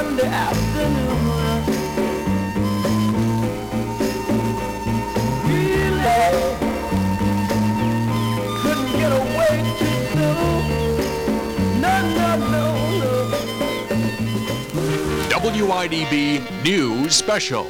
Sunday afternoon. Really couldn't get away too soon. No. WIDB News Special.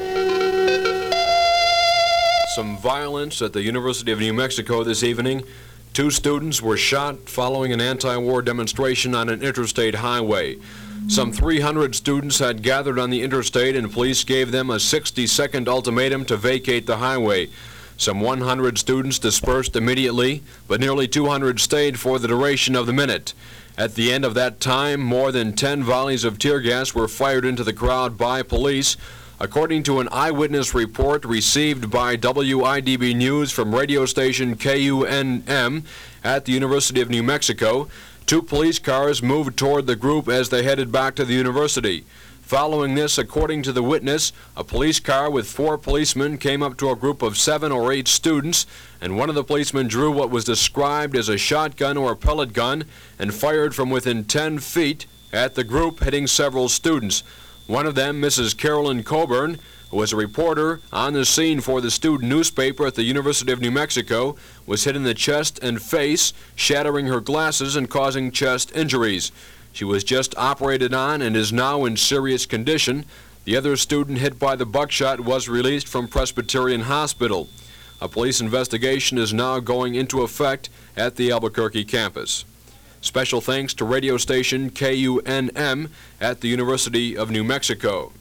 Some violence at the University of New Mexico this evening. 2 students were shot following an anti-war demonstration on an interstate highway. Some 300 students had gathered on the interstate, and police gave them a 60-second ultimatum to vacate the highway. Some 100 students dispersed immediately, but nearly 200 stayed for the duration of the minute. At the end of that time, more than 10 volleys of tear gas were fired into the crowd by police. According to an eyewitness report received by WIDB News from radio station KUNM at the University of New Mexico, 2 police cars moved toward the group as they headed back to the university. Following this, according to the witness, a police car with 4 policemen came up to a group of 7 or 8 students, and one of the policemen drew what was described as a shotgun or a pellet gun and fired from within 10 feet at the group, hitting several students. One of them, Mrs. Carolyn Coburn, who was a reporter on the scene for the student newspaper at the University of New Mexico, was hit in the chest and face, shattering her glasses and causing chest injuries. She was just operated on and is now in serious condition. The other student hit by the buckshot was released from Presbyterian Hospital. A police investigation is now going into effect at the Albuquerque campus. Special thanks to radio station KUNM at the University of New Mexico.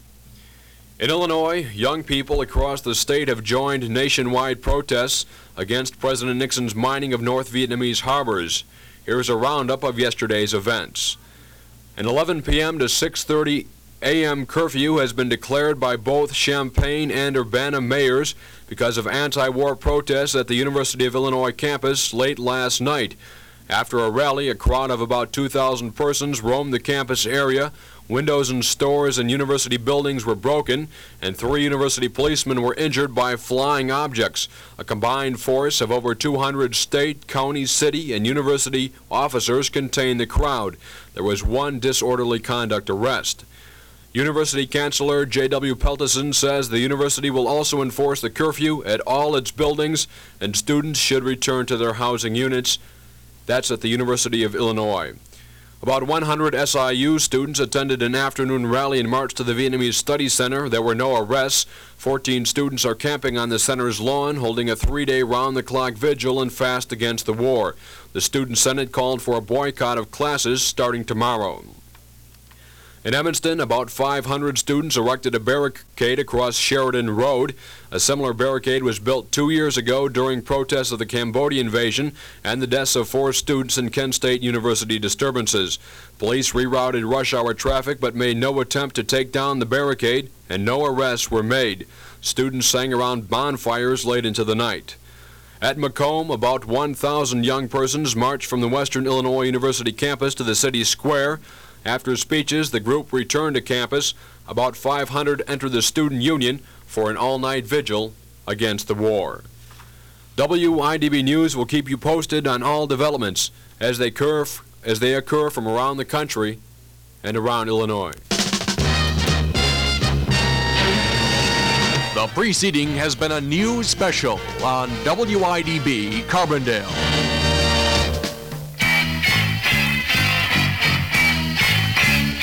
In Illinois, young people across the state have joined nationwide protests against President Nixon's mining of North Vietnamese harbors. Here's a roundup of yesterday's events. An 11 p.m. to 6:30 a.m. curfew has been declared by both Champaign and Urbana mayors because of anti-war protests at the University of Illinois campus late last night. After a rally, a crowd of about 2,000 persons roamed the campus area. Windows in stores and university buildings were broken, and 3 university policemen were injured by flying objects. A combined force of over 200 state, county, city, and university officers contained the crowd. There was 1 disorderly conduct arrest. University Chancellor J.W. Peltison says the university will also enforce the curfew at all its buildings, and students should return to their housing units. That's at the University of Illinois. About 100 SIU students attended an afternoon rally and marched to the Vietnamese Studies Center. There were no arrests. 14 students are camping on the center's lawn, holding a 3-day round-the-clock vigil and fast against the war. The Student Senate called for a boycott of classes starting tomorrow. In Evanston, about 500 students erected a barricade across Sheridan Road. A similar barricade was built 2 years ago during protests of the Cambodia invasion and the deaths of 4 students in Kent State University disturbances. Police rerouted rush hour traffic but made no attempt to take down the barricade, and no arrests were made. Students sang around bonfires late into the night. At Macomb, about 1,000 young persons marched from the Western Illinois University campus to the city square. After speeches, the group returned to campus. About 500 entered the student union for an all-night vigil against the war. WIDB News will keep you posted on all developments as they occur from around the country and around Illinois. The preceding has been a news special on WIDB Carbondale.